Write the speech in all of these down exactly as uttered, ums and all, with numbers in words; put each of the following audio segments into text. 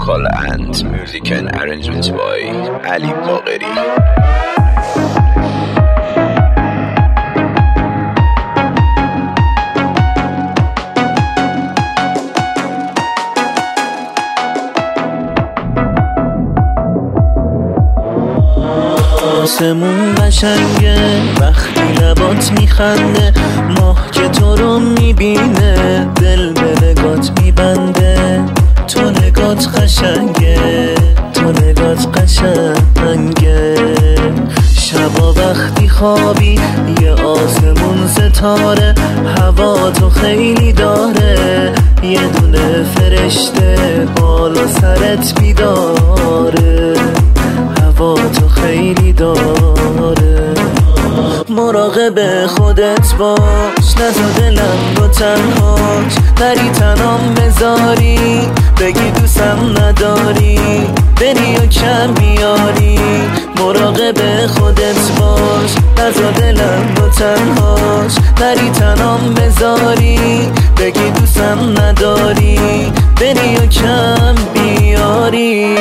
vocal and music and arrangements by Ali Bagheri. آسمون قشنگه وقتی لبات میخنده، ماه که تو رو میبینه دل به نگات میبنده. تو نگات قشنگه، تو نگات قشنگه. شبا وقتی خوابی یه آسمون ستاره، هوا تو خیلی داره، یه دونه فرشته بالا سرت بیداره، هوا تو خیلی داره. مراقب خودت باش، نزا دلم رو تنهاش، نری تنام بذاری، بگی دوستم نداری، بری و کم بیاری. مراقب خودت باش، نزا دلم رو تنهاش، نری تنام بذاری، بگی دوستم نداری، بری و کم بیاری.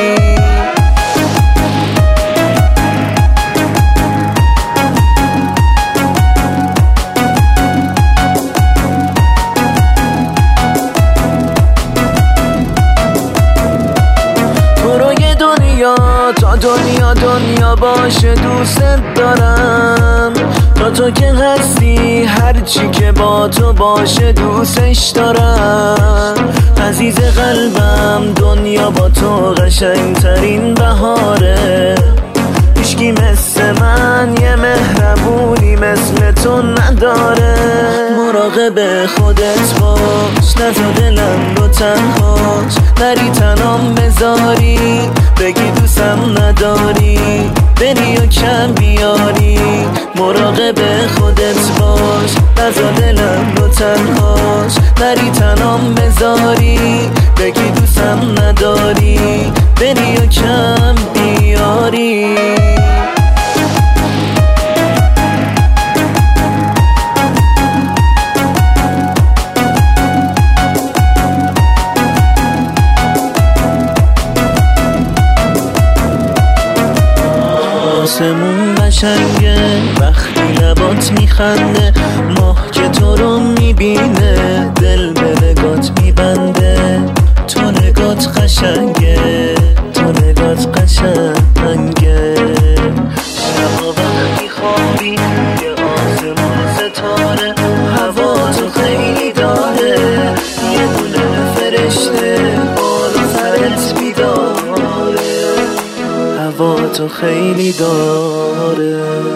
تا دنیا دنیا باشه دوست دارم، تا تو که هستی هرچی که با تو باشه دوستش دارم. عزیز قلبم دنیا با تو قشنگ ترین بهاره، هیچکی مثل من یه مهربونی مثل تو نداره. مراقب خودت باش، نزا دلم رو تنهاش، نری تنام بذاری، بگی دوستم نداری، بری و کم بیاری. مراقب خودت باش، نزا دلم رو تنهاش، نری تنام بذاری، بگی دوستم نداری، بری و کم بیاری. آسمون قشنگه وقتی لبات میخنده، ماه که تو رو میبینه دل به نگات میبنده. تو نگات قشنگه، تو نگات قشنگه. شبا وقتی خوابی یه آسمون ستاره، هوا تو خیلی داره، یه دونه فرشته بالا سرت بیداره، هوا تو خیلی داره.